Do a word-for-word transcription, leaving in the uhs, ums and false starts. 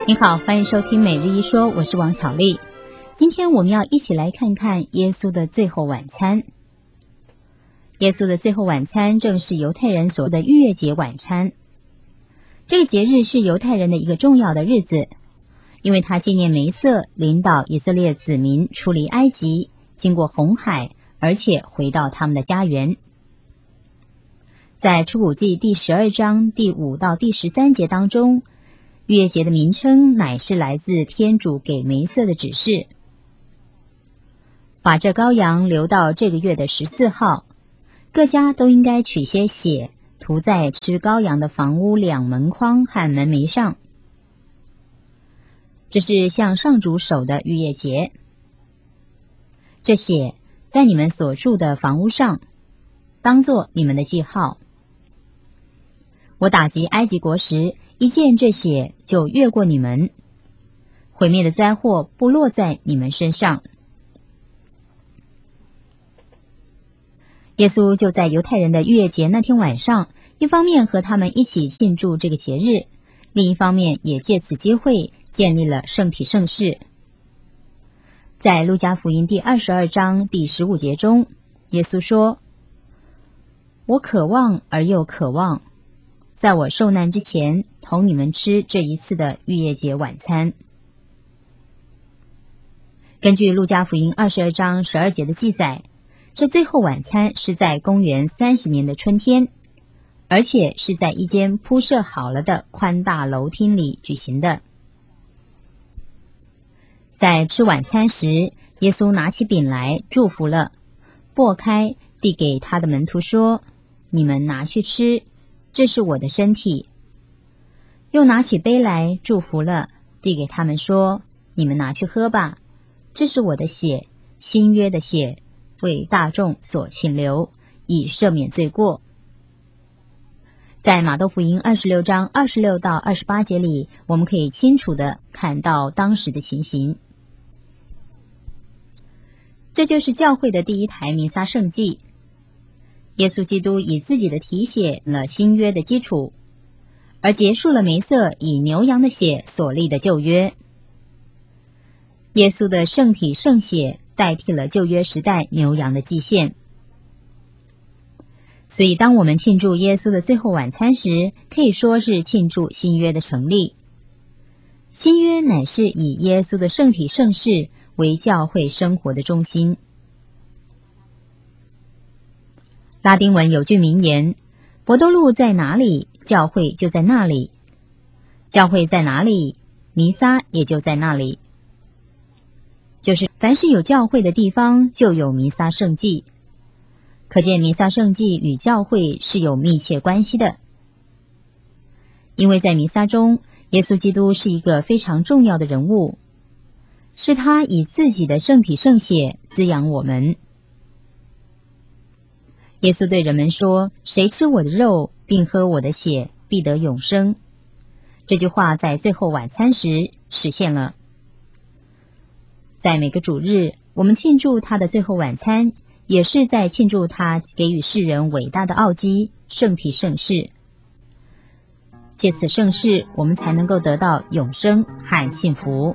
你好，欢迎收听每日一说，我是王巧丽。今天我们要一起来看看耶稣的最后晚餐。耶稣的最后晚餐正是犹太人所谓的逾越节晚餐。这个节日是犹太人的一个重要的日子，因为他纪念梅瑟领导以色列子民出离埃及，经过红海，而且回到他们的家园。在出谷记第十二章第五到第十三节当中，逾越节的名称乃是来自天主给梅瑟的指示，把这羔羊留到这个月的十四号，各家都应该取些血涂在吃羔羊的房屋两门框和门楣上。这是向上主守的逾越节。这血在你们所住的房屋上，当作你们的记号。我打击埃及国时，一见这血就越过你们，毁灭的灾祸不落在你们身上。耶稣就在犹太人的逾越节那天晚上，一方面和他们一起庆祝这个节日，另一方面也借此机会建立了圣体圣事。在路加福音第二十二章第十五节中，耶稣说：我渴望而又渴望，在我受难之前同你们吃这一次的逾越节晚餐。根据路加福音二十二章十二节的记载，这最后晚餐是在公元三十年的春天，而且是在一间铺设好了的宽大楼厅里举行的。在吃晚餐时，耶稣拿起饼来祝福了，擘开递给他的门徒说：你们拿去吃，这是我的身体。又拿起杯来祝福了，递给他们说：你们拿去喝吧，这是我的血，新约的血，为大众所倾流，以赦免罪过。在马窦福音二十六章二十六到二十八节里，我们可以清楚地看到当时的情形。这就是教会的第一台弥撒圣祭。耶稣基督以自己的体血了新约的基础，而结束了梅瑟以牛羊的血所立的旧约。耶稣的圣体圣血代替了旧约时代牛羊的祭献。所以当我们庆祝耶稣的最后晚餐时，可以说是庆祝新约的成立。新约乃是以耶稣的圣体圣事为教会生活的中心。拉丁文有句名言：伯多禄在哪里，教会就在那里；教会在哪里，弥撒也就在那里。就是凡是有教会的地方，就有弥撒圣祭。可见弥撒圣祭与教会是有密切关系的。因为在弥撒中，耶稣基督是一个非常重要的人物，是他以自己的圣体圣血滋养我们。耶稣对人们说：谁吃我的肉并喝我的血，必得永生。这句话在最后晚餐时实现了。在每个主日，我们庆祝他的最后晚餐，也是在庆祝他给予世人伟大的奥基圣体圣事。借此圣事，我们才能够得到永生和幸福。